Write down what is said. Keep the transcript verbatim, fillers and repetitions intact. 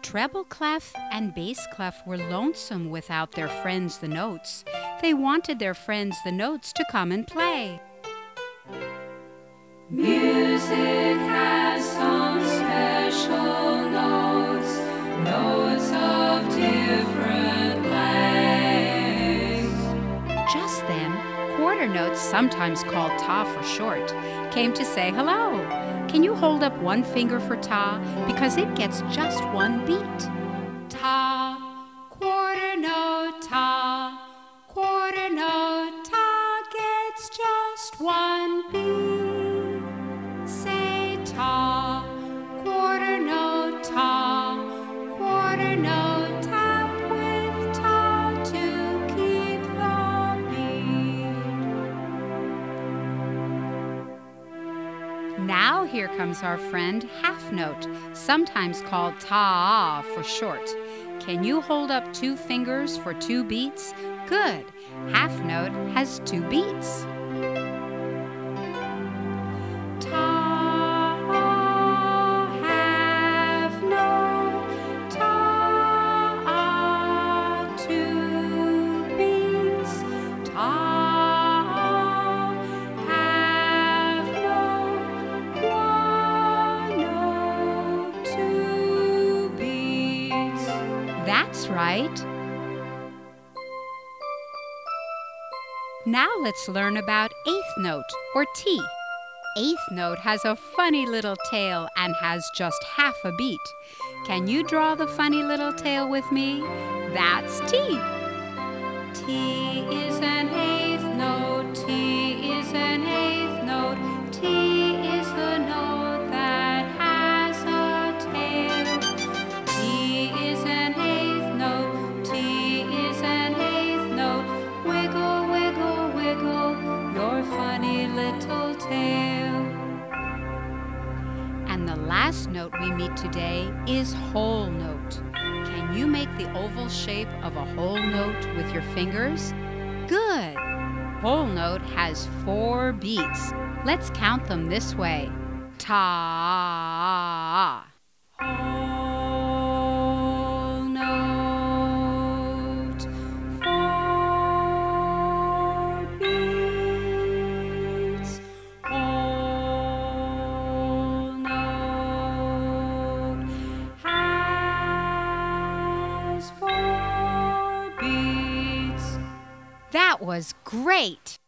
Treble clef and bass clef were lonesome without their friends the notes. They wanted their friends the notes to come and play. Music has some special notes, notes of different lengths. Just then, quarter notes, sometimes called ta for short, came to say hello. Can you hold up one finger for ta, because it gets just one beat? Ta, quarter note, ta, quarter note, ta gets just one beat. Say ta, quarter note, ta, quarter note, tap with ta to keep the beat. Now here comes our friend half note, sometimes called ta for short. Can you hold up two fingers for two beats? Good. Half note has two beats. Ta, half note, ta, two beats. Ta, half note, one note, two beats. That's right. Now let's learn about eighth note, or T. Eighth note has a funny little tail and has just half a beat. Can you draw the funny little tail with me? That's T. T is an eighth note, T is an eighth note, T is the note that has a tail. T is an eighth note, T is an eighth note, wiggle, wiggle, wiggle your funny little tail. And the last note we meet today is whole note. Can you make the oval shape of a whole note with your fingers? Good! Whole note has four beats. Let's count them this way. Ta. Whole note, four beats. Whole note has four beats. That was great!